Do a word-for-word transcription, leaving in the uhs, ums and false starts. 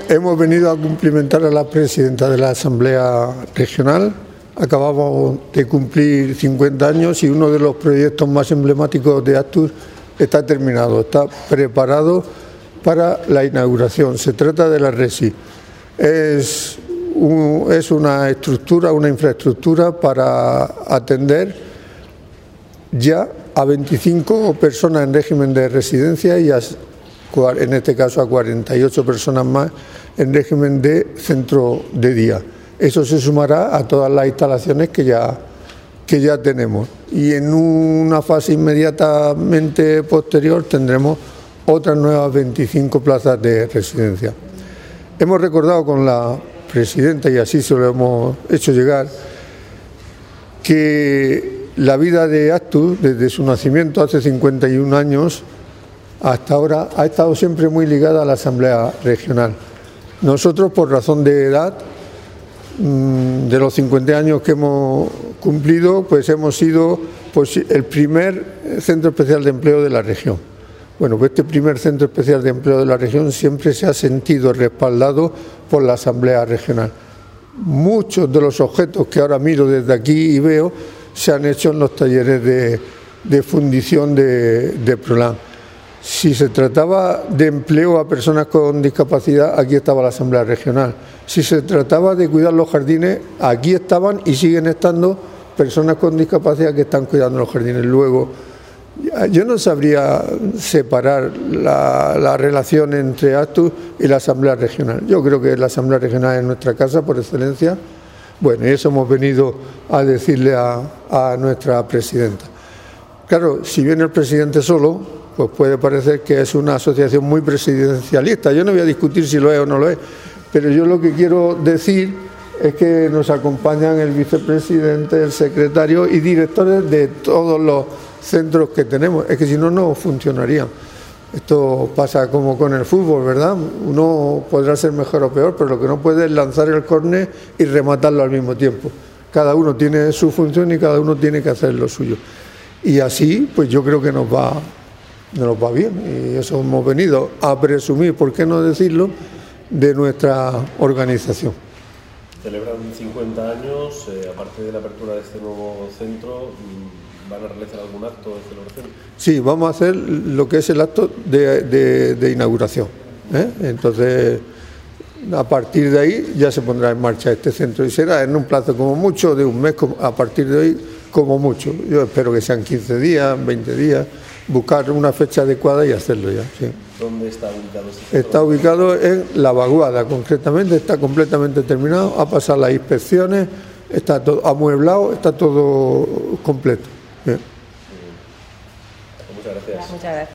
hemos venido a cumplimentar a la presidenta de la Asamblea Regional. Acabamos de cumplir cincuenta años y uno de los proyectos más emblemáticos de Actus está terminado, está preparado para la inauguración. Se trata de la Resi. Es, un, es una estructura, una infraestructura para atender ya a veinticinco personas en régimen de residencia y a, en este caso a cuarenta y ocho personas más en régimen de centro de día. Eso se sumará a todas las instalaciones que ya, que ya tenemos. Y en una fase inmediatamente posterior tendremos otras nuevas veinticinco plazas de residencia. Hemos recordado con la presidenta, y así se lo hemos hecho llegar, que la vida de Actus, desde su nacimiento hace cincuenta y un años hasta ahora, ha estado siempre muy ligada a la Asamblea Regional. Nosotros, por razón de edad, de los cincuenta años que hemos cumplido, pues hemos sido pues, el primer centro especial de empleo de la región. Bueno, pues este primer centro especial de empleo de la región siempre se ha sentido respaldado por la Asamblea Regional. Muchos de los objetos que ahora miro desde aquí y veo se han hecho en los talleres de, de fundición de, de Prolan. Si se trataba de empleo a personas con discapacidad, aquí estaba la Asamblea Regional. Si se trataba de cuidar los jardines, aquí estaban y siguen estando personas con discapacidad que están cuidando los jardines. Luego, yo no sabría separar la, la relación entre Actus y la Asamblea Regional. Yo creo que la Asamblea Regional es nuestra casa por excelencia. Bueno, y eso hemos venido a decirle a, a nuestra presidenta. Claro, si viene el presidente solo, pues puede parecer que es una asociación muy presidencialista. Yo no voy a discutir si lo es o no lo es, pero yo lo que quiero decir es que nos acompañan el vicepresidente, el secretario y directores de todos los centros que tenemos. Es que si no, no funcionaría. Esto pasa como con el fútbol, ¿verdad? Uno podrá ser mejor o peor, pero lo que no puede es lanzar el córner y rematarlo al mismo tiempo. Cada uno tiene su función y cada uno tiene que hacer lo suyo. Y así, pues yo creo que nos va... nos va bien, y eso hemos venido a presumir, ¿por qué no decirlo?, de nuestra organización. Celebran cincuenta años, eh, aparte de la apertura de este nuevo centro, ¿van a realizar algún acto de celebración? Sí, vamos a hacer lo que es el acto de, de, de inauguración, ¿eh? Entonces, a partir de ahí ya se pondrá en marcha este centro y será en un plazo como mucho de un mes, a partir de hoy como mucho. Yo espero que sean quince días, veinte días, buscar una fecha adecuada y hacerlo ya. Sí. ¿Dónde está ubicado este centro? Está ubicado en La Vaguada, concretamente, está completamente terminado, ha pasado las inspecciones, está todo amueblado, está todo completo. Bien. Muchas gracias. Muchas gracias.